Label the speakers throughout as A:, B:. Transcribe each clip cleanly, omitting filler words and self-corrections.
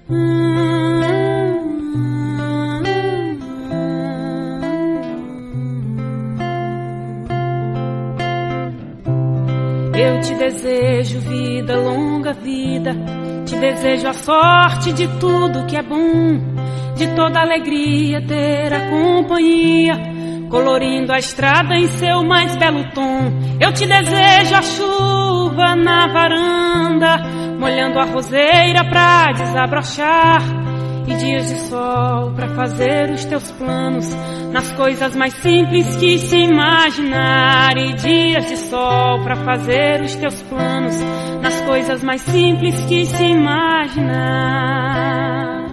A: Eu te desejo vida, longa vida. Te desejo a sorte de tudo que é bom, de toda alegria ter a companhia, colorindo a estrada em seu mais belo tom. Eu te desejo a chuva na varanda, molhando a roseira pra desabrochar, e dias de sol pra fazer os teus planos nas coisas mais simples que se imaginar. E dias de sol pra fazer os teus planos nas coisas mais simples que se imaginar.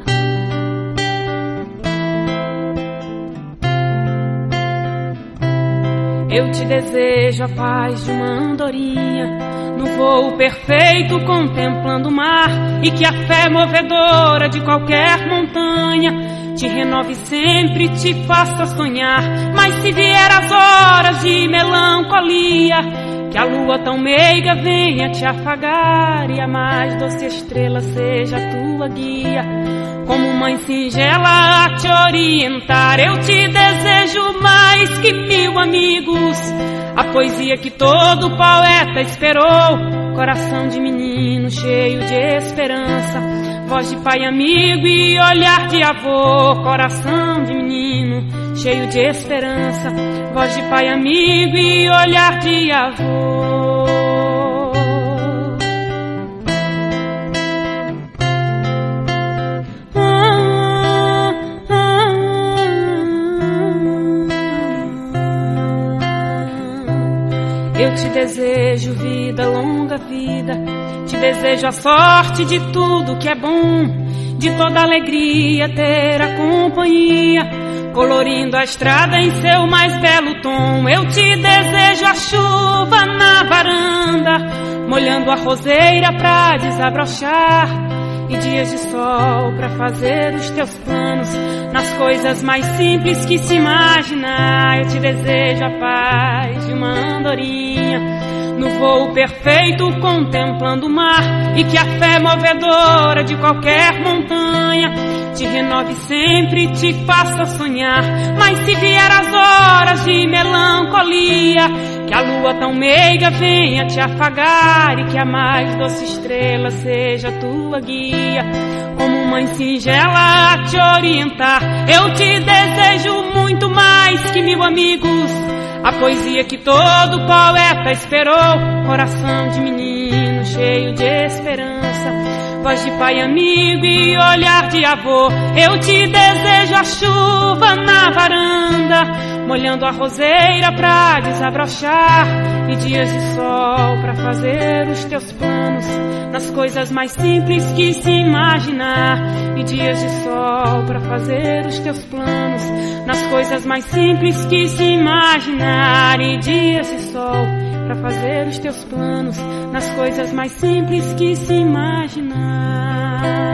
A: Eu te desejo a paz de uma andorinha, no voo perfeito contemplando o mar, e que a fé movedora de qualquer montanha te renove sempre, te faça sonhar. Mas se vier as horas de melancolia, que a lua tão meiga venha te afagar, e a mais doce estrela seja a tua guia, como mãe singela a te orientar. Eu te desejo mais que 1000 amigos, a poesia que todo poeta esperou, coração de menino cheio de esperança, voz de pai amigo e olhar de avô. Coração de menino cheio de esperança, voz de pai amigo e olhar de avô. Eu te desejo vida, longa vida. Te desejo a sorte de tudo que é bom, de toda alegria ter a companhia, colorindo a estrada em seu mais belo tom. Eu te desejo a chuva na varanda, molhando a roseira pra desabrochar, e dias de sol pra fazer os teus planos nas coisas mais simples que se imaginar. Eu te desejo a paz de uma andorinha, no voo perfeito contemplando o mar, e que a fé movedora de qualquer montanha te renove sempre, te faça sonhar. Mas se vier as horas de melancolia, que a lua tão meiga venha te afagar, e que a mais doce estrela seja a tua guia, como mãe singela a te orientar. Eu te desejo muito mais que 1000 amigos, a poesia que todo poeta esperou, coração de menino cheio de esperança, voz de pai amigo e olhar de avô. Eu te desejo a chuva na varanda, molhando a roseira pra desabrochar, e dias de sol pra fazer os teus planos nas coisas mais simples que se imaginar. E dias de sol pra fazer os teus planos nas coisas mais simples que se imaginar. E dias de sol pra fazer os teus planos nas coisas mais simples que se imaginar.